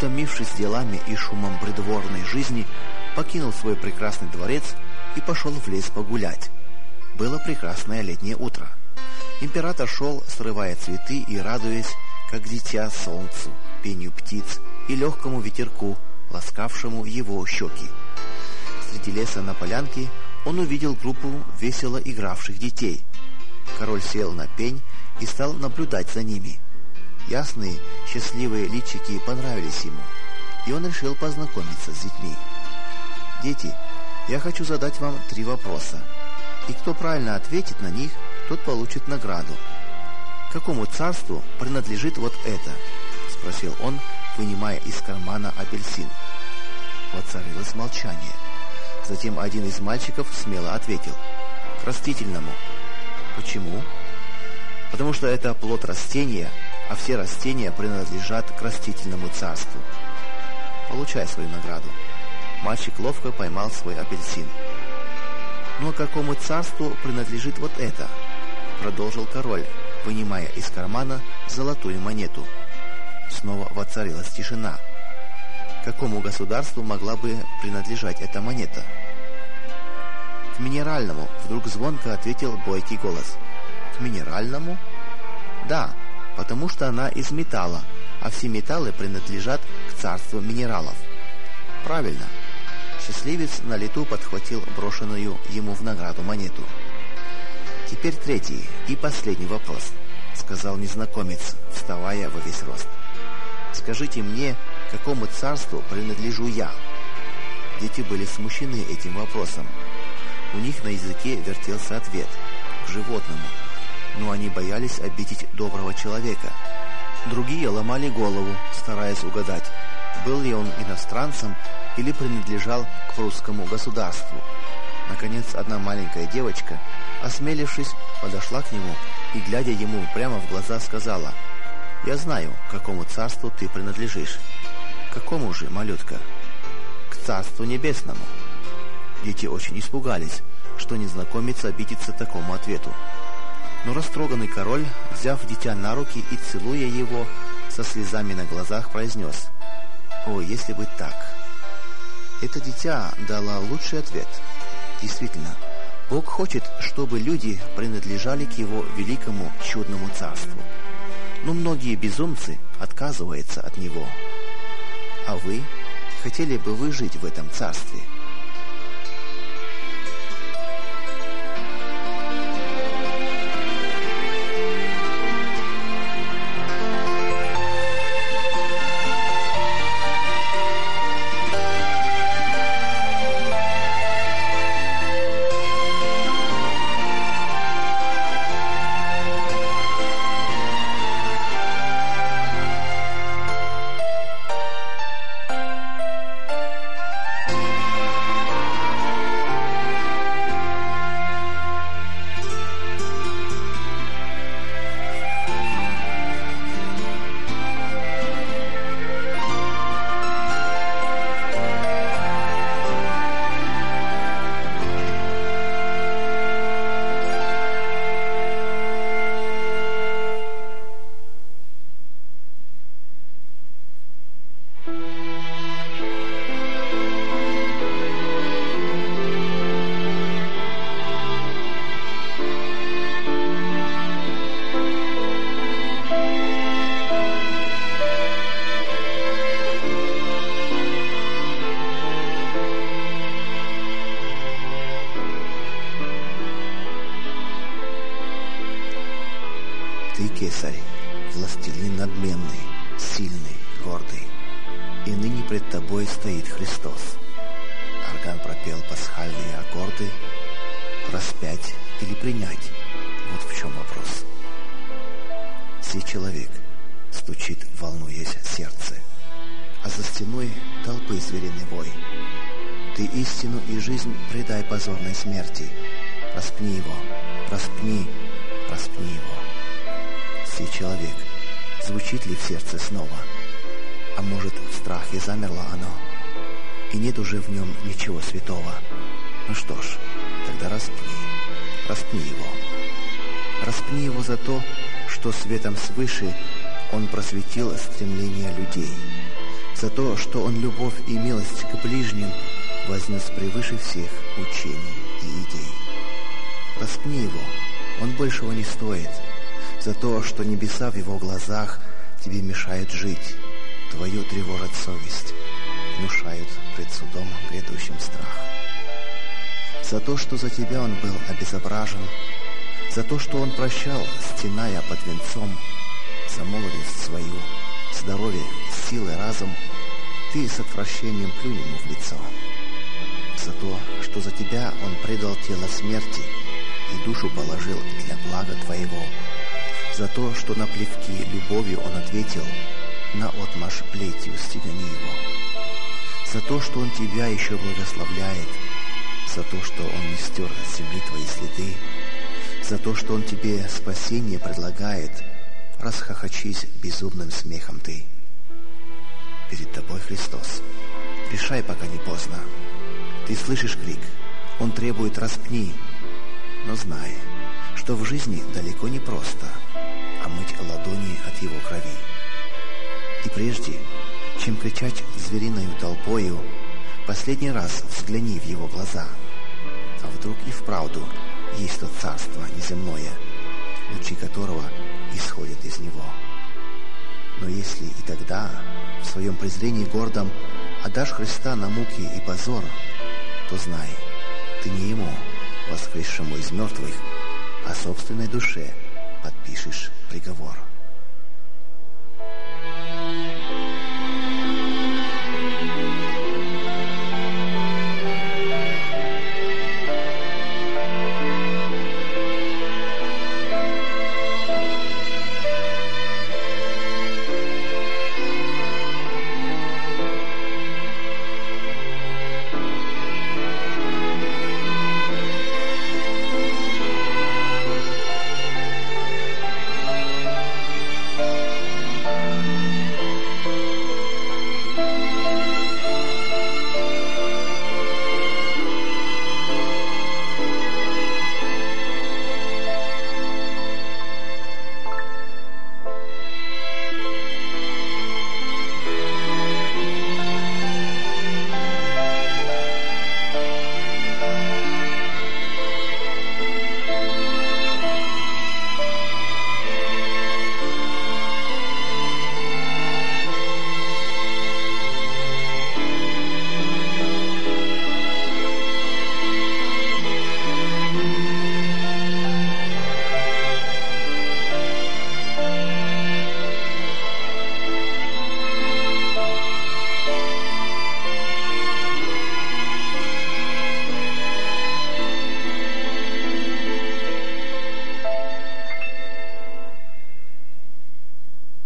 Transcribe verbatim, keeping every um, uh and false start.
утомившись делами и шумом придворной жизни, покинул свой прекрасный дворец и пошел в лес погулять. Было прекрасное летнее утро. Император шел, срывая цветы и радуясь, как дитя, солнцу, пению птиц и легкому ветерку, ласкавшему его щеки. Среди леса на полянке он увидел группу весело игравших детей. Король сел на пень и стал наблюдать за ними. Ясные, счастливые личики понравились ему, и он решил познакомиться с детьми. «Дети, я хочу задать вам три вопроса, и кто правильно ответит на них, тот получит награду. Какому царству принадлежит вот это?» — спросил он, вынимая из кармана апельсин. Воцарилось молчание. Затем один из мальчиков смело ответил: «К растительному». «Почему?» «Потому что это плод растения, а все растения принадлежат к растительному царству». «Получай свою награду». Мальчик ловко поймал свой апельсин. «Ну а какому царству принадлежит вот это?» Продолжил король, вынимая из кармана золотую монету. Снова воцарилась тишина. Какому государству могла бы принадлежать эта монета? «К минеральному», — вдруг звонко ответил бойкий голос. «К минеральному?» «Да, потому что она из металла, а все металлы принадлежат к царству минералов». «Правильно». Счастливец на лету подхватил брошенную ему в награду монету. «Теперь третий и последний вопрос», — сказал незнакомец, вставая во весь рост. «Скажите мне, какому царству принадлежу я?» Дети были смущены этим вопросом. У них на языке вертелся ответ — к животному, но они боялись обидеть доброго человека. Другие ломали голову, стараясь угадать, был ли он иностранцем или принадлежал к прусскому государству. Наконец, одна маленькая девочка, осмелившись, подошла к нему и, глядя ему прямо в глаза, сказала: «Я знаю, к какому царству ты принадлежишь». «Какому же, малютка?» «К царству небесному». Дети очень испугались, что незнакомец обидится такому ответу. Но растроганный король, взяв дитя на руки и целуя его, со слезами на глазах произнес: «О, если бы так!» Это дитя дало лучший ответ. Действительно, Бог хочет, чтобы люди принадлежали к Его великому чудному царству. Но многие безумцы отказываются от Него. А вы, хотели бы вы жить в этом царстве? Ты, кесарь, властелин надменный, сильный, гордый, и ныне пред тобой стоит Христос. Орган пропел пасхальные аккорды. Распять или принять — вот в чем вопрос. Сей человек стучит, волнуясь сердце, а за стеной толпы звериный вой. Ты истину и жизнь предай позорной смерти. Распни его, распни, распни его. Сей человек, звучит ли в сердце снова? А может, в страхе замерло оно, и нет уже в нем ничего святого? Ну что ж, тогда распни, распни его. Распни его за то, что светом свыше он просветил стремления людей, за то, что Он любовь и милость к ближним вознес превыше всех учений и идей. Распни Его, Он большего не стоит, за то, что небеса в Его глазах тебе мешают жить, твою тревожит совесть, внушают пред судом грядущим страх. За то, что за тебя Он был обезображен, за то, что Он прощал, стеная под венцом, за молодость свою, здоровье, силы, разум, ты с отвращением плюнь Ему в лицо. За то, что за тебя Он предал тело смерти и душу положил для блага твоего. За то, что на плевки любовью Он ответил, на отмашь плетью стегани Его. За то, что Он тебя еще благословляет, за то, что Он не стер от земли твои следы, за то, что Он тебе спасение предлагает, расхохочись безумным смехом ты. Перед тобой Христос. Решай, пока не поздно. Ты слышишь крик, Он требует распни, но знай, что в жизни далеко не просто омыть ладони от Его крови. И прежде, чем кричать звериною толпою, последний раз взгляни в Его глаза, а вдруг и вправду есть то царство неземное, лучи которого исходят из Него. Но если и тогда в своем презрении гордом отдашь Христа на муки и позор, то знай, ты не Ему, воскресшему из мертвых, а собственной душе подпишешь приговор.